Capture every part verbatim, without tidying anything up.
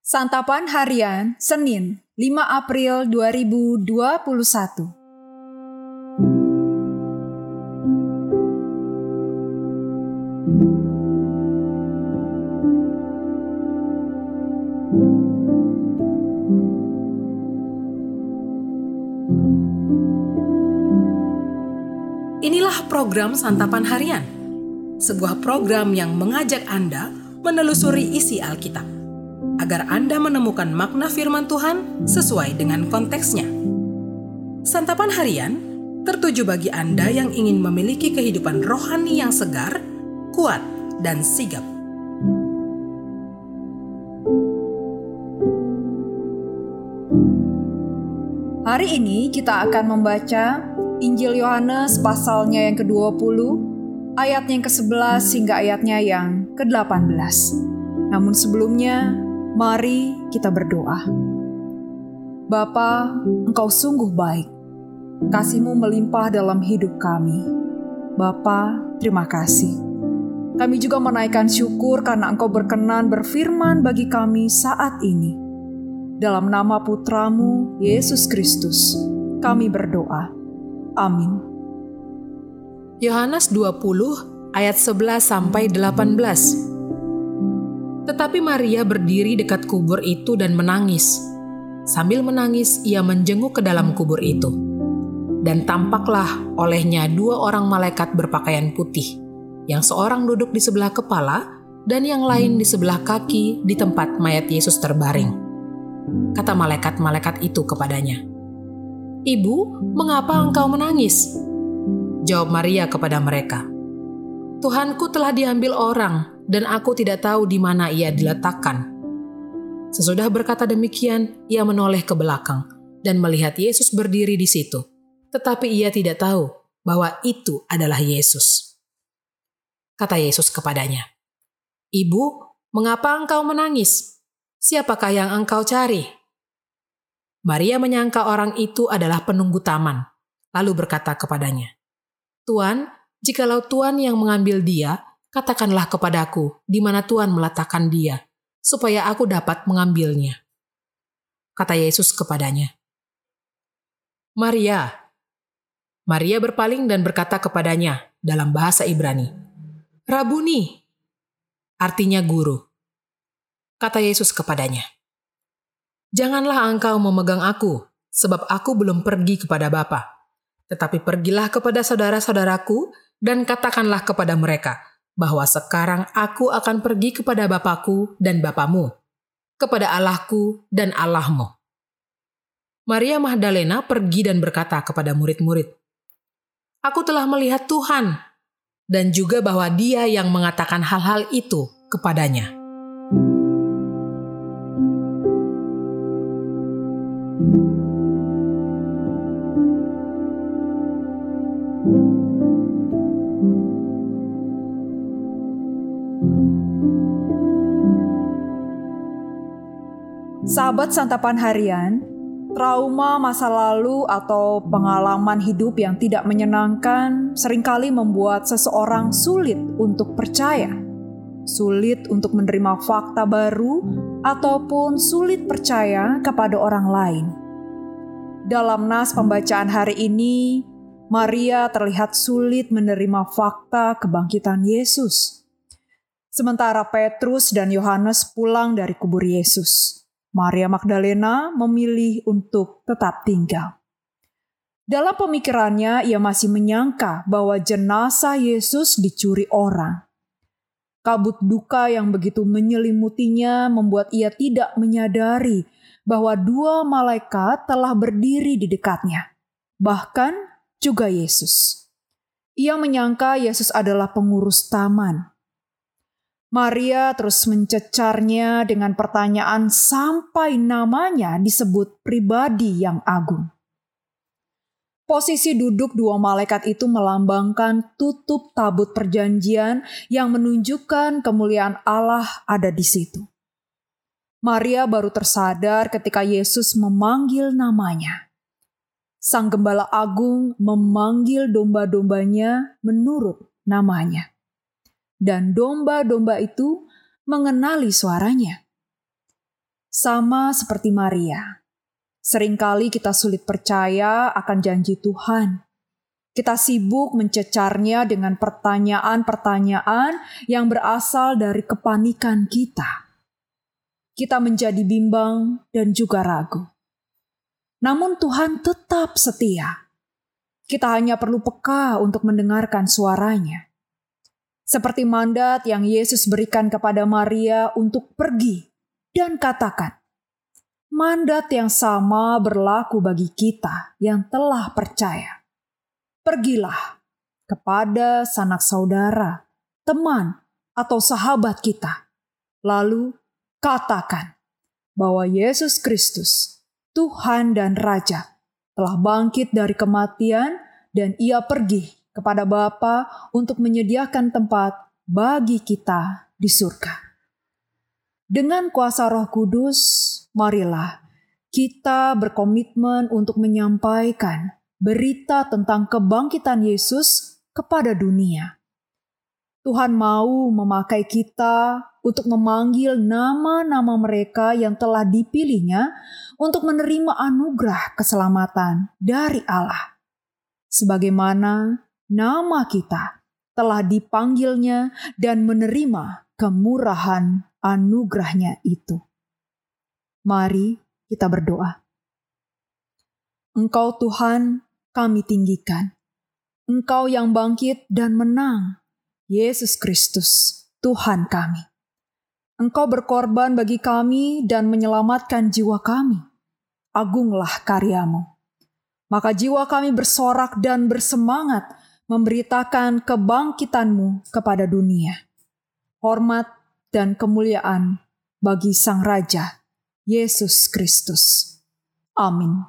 Santapan Harian Senin lima April dua ribu dua puluh satu. Inilah program Santapan Harian, sebuah program yang mengajak Anda menelusuri isi Alkitab, agar Anda menemukan makna firman Tuhan sesuai dengan konteksnya. Santapan Harian tertuju bagi Anda yang ingin memiliki kehidupan rohani yang segar, kuat, dan sigap. Hari ini kita akan membaca Injil Yohanes pasalnya yang kedua puluh, ayatnya yang kesebelas hingga ayatnya yang kedelapan belas. Namun sebelumnya, mari kita berdoa. Bapa, Engkau sungguh baik. Kasih-Mu melimpah dalam hidup kami. Bapa, terima kasih. Kami juga menaikkan syukur karena Engkau berkenan berfirman bagi kami saat ini. Dalam nama Putra-Mu, Yesus Kristus, kami berdoa. Amin. Yohanes dua puluh ayat sebelas sampai delapan belas. Tetapi Maria berdiri dekat kubur itu dan menangis. Sambil menangis, ia menjenguk ke dalam kubur itu. Dan tampaklah olehnya dua orang malaikat berpakaian putih, yang seorang duduk di sebelah kepala dan yang lain di sebelah kaki di tempat mayat Yesus terbaring. Kata malaikat-malaikat itu kepadanya, "Ibu, mengapa engkau menangis?" Jawab Maria kepada mereka, "Tuhanku telah diambil orang, dan aku tidak tahu di mana ia diletakkan." Sesudah berkata demikian, ia menoleh ke belakang dan melihat Yesus berdiri di situ. Tetapi ia tidak tahu bahwa itu adalah Yesus. Kata Yesus kepadanya, "Ibu, mengapa engkau menangis? Siapakah yang engkau cari?" Maria menyangka orang itu adalah penunggu taman, lalu berkata kepadanya, "Tuan, jikalau Tuan yang mengambil dia, katakanlah kepadaku di mana Tuan meletakkan dia, supaya aku dapat mengambilnya." Kata Yesus kepadanya, "Maria." Maria berpaling dan berkata kepadanya dalam bahasa Ibrani, "Rabuni," artinya guru. Kata Yesus kepadanya, "Janganlah engkau memegang aku, sebab aku belum pergi kepada Bapa. Tetapi pergilah kepada saudara-saudaraku dan katakanlah kepada mereka, bahwa sekarang aku akan pergi kepada Bapakku dan Bapamu, kepada Allahku dan Allahmu." Maria Magdalena pergi dan berkata kepada murid-murid, "Aku telah melihat Tuhan," dan juga bahwa Dia yang mengatakan hal-hal itu kepadanya. Sahabat Santapan Harian, trauma masa lalu atau pengalaman hidup yang tidak menyenangkan seringkali membuat seseorang sulit untuk percaya, sulit untuk menerima fakta baru, ataupun sulit percaya kepada orang lain. Dalam nas pembacaan hari ini, Maria terlihat sulit menerima fakta kebangkitan Yesus. Sementara Petrus dan Yohanes pulang dari kubur Yesus, Maria Magdalena memilih untuk tetap tinggal. Dalam pemikirannya, ia masih menyangka bahwa jenazah Yesus dicuri orang. Kabut duka yang begitu menyelimutinya membuat ia tidak menyadari bahwa dua malaikat telah berdiri di dekatnya, bahkan juga Yesus. Ia menyangka Yesus adalah pengurus taman. Maria terus mencecarnya dengan pertanyaan sampai namanya disebut pribadi yang agung. Posisi duduk dua malaikat itu melambangkan tutup tabut perjanjian yang menunjukkan kemuliaan Allah ada di situ. Maria baru tersadar ketika Yesus memanggil namanya. Sang Gembala Agung memanggil domba-dombanya menurut namanya. Dan domba-domba itu mengenali suaranya. Sama seperti Maria, seringkali kita sulit percaya akan janji Tuhan. Kita sibuk mencecarnya dengan pertanyaan-pertanyaan yang berasal dari kepanikan kita. Kita menjadi bimbang dan juga ragu. Namun Tuhan tetap setia. Kita hanya perlu peka untuk mendengarkan suaranya. Seperti mandat yang Yesus berikan kepada Maria untuk pergi dan katakan, mandat yang sama berlaku bagi kita yang telah percaya. Pergilah kepada sanak saudara, teman, atau sahabat kita. Lalu katakan bahwa Yesus Kristus, Tuhan dan Raja, telah bangkit dari kematian dan Ia pergi kepada Bapa untuk menyediakan tempat bagi kita di surga. Dengan kuasa Roh Kudus, marilah kita berkomitmen untuk menyampaikan berita tentang kebangkitan Yesus kepada dunia. Tuhan mau memakai kita untuk memanggil nama-nama mereka yang telah dipilihnya untuk menerima anugerah keselamatan dari Allah. Sebagaimana nama kita telah dipanggilnya dan menerima kemurahan anugerahnya itu. Mari kita berdoa. Engkau Tuhan, kami tinggikan. Engkau yang bangkit dan menang, Yesus Kristus, Tuhan kami. Engkau berkorban bagi kami dan menyelamatkan jiwa kami. Agunglah karyamu. Maka jiwa kami bersorak dan bersemangat memberitakan kebangkitan-Mu kepada dunia. Hormat dan kemuliaan bagi Sang Raja, Yesus Kristus. Amin.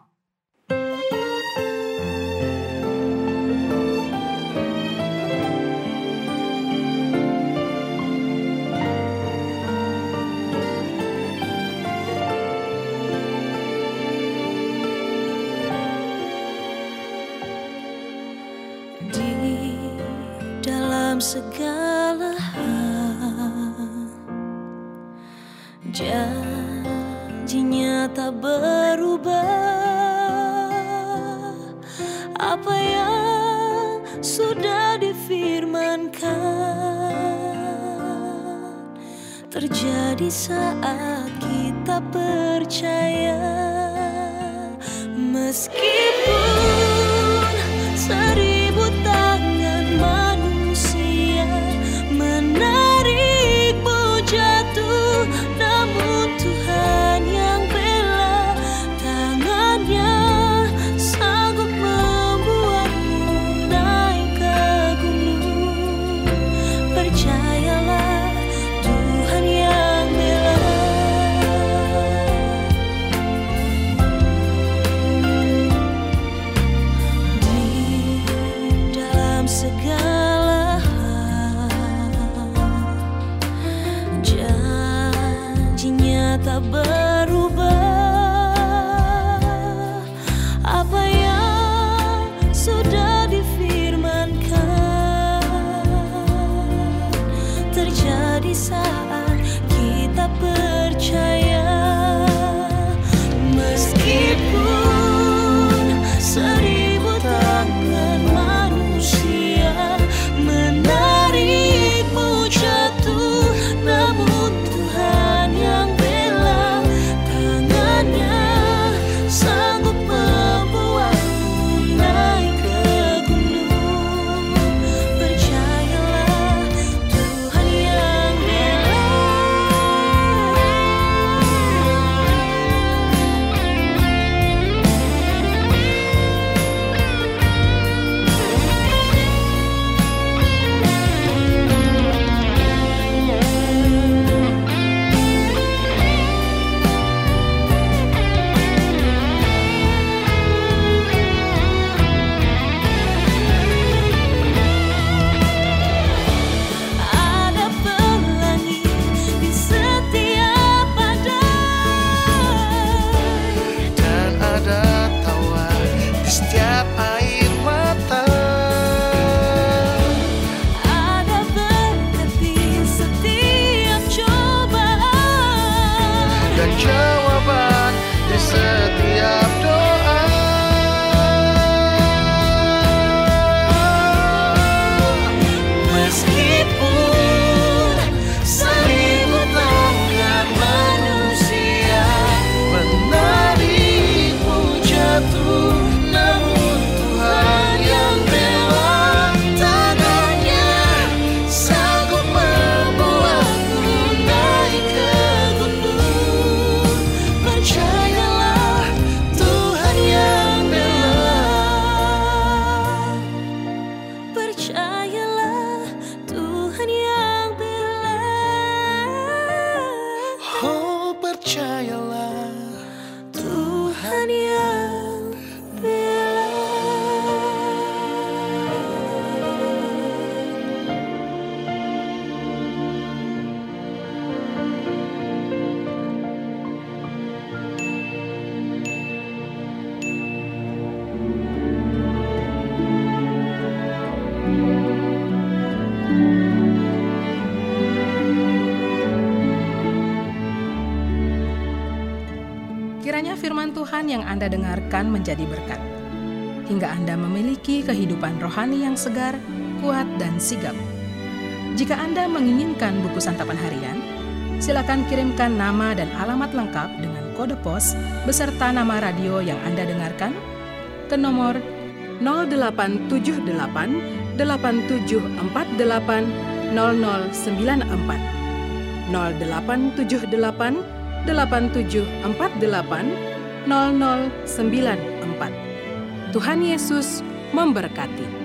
Segala hal janjinya tak berubah, apa yang sudah difirmankan terjadi saat kita percaya. Meskipun seribu tangan manusia menarikmu jatuh, namun Tuhan yang bela, tangannya sanggup membuatmu naik ke gunung. Percayalah, Tuhan yang bela. Di dalam segala tak berubah, apa yang sudah difirmankan terjadi saat kita percaya. Meskipun seribu tangan manusia menarikmu jatuh, namun Tuhan yang bela, dan jawaban di setiap doa. Meskipun seribu tangan manusia menarikmu jatuh, namun Tuhan yang bela tangannya sanggup membuatmu naik ke gunung. percayalah Tuhan yang bela. Percayalah Tuhan yang bela. Oh, percayalah Tuhan yang bela. Kiranya firman Tuhan yang Anda dengarkan menjadi berkat, hingga Anda memiliki kehidupan rohani yang segar, kuat, dan sigap. Jika Anda menginginkan buku santapan harian, silakan kirimkan nama dan alamat lengkap dengan kode pos beserta nama radio yang Anda dengarkan ke nomor nol delapan tujuh delapan delapan tujuh empat delapan nol nol sembilan empat nol delapan tujuh delapan delapan tujuh empat delapan nol nol sembilan empat. Tuhan Yesus memberkati.